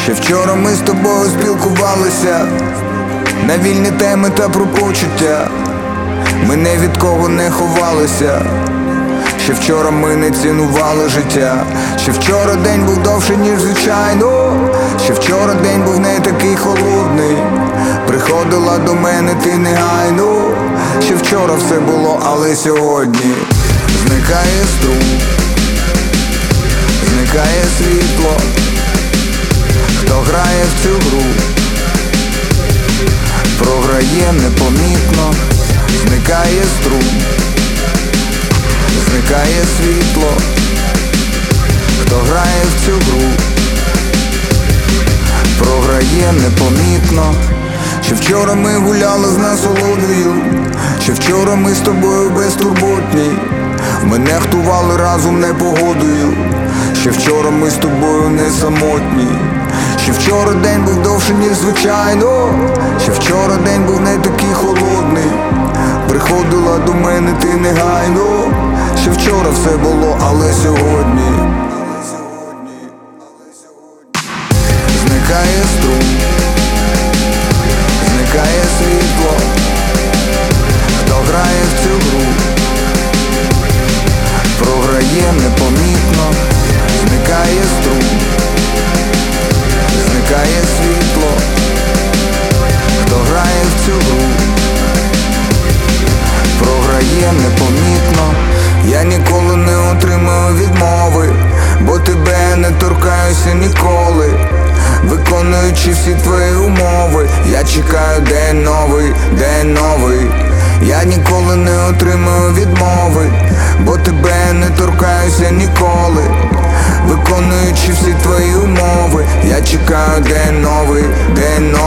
Ще вчора ми з тобою спілкувалися на вільні теми та про почуття. Ми ні від кого не ховалися. Ще вчора ми не цінували життя. Ще вчора день був довший, ніж звичайно. Ще вчора день був не такий холодний. Приходила до мене ти негайно. Ще вчора все було, але сьогодні зникає струм, зникає світло. Хто грає в цю гру, програє непомітно. Зникає струм, зникає світло. Хто грає в цю гру, програє непомітно. Ще вчора ми гуляли з насолодою. Ще вчора ми з тобою безтурботні. Ми нехтували разом непогодою. Ще вчора ми з тобою не самотні. Ще вчора день був довший, ніж звичайно. Ще вчора день був не такий холодний. Приходила до мене ти негайно. Ще вчора все було, але сьогодні зникає струм, зникає світло. Хто грає в цю гру, програє непомітно. Зникає струм, зникає світло. Хто грає в цю гру, програє непомітно. Я ніколи не отримаю відмови, бо тебе не торкаюся ніколи. Виконуючи всі твої умови, я чекаю день новий, день новий. Я ніколи не отримаю відмови, бо тебе не торкаюся ніколи. Виконуючи всі твої умови, я чекаю день новий, день новий.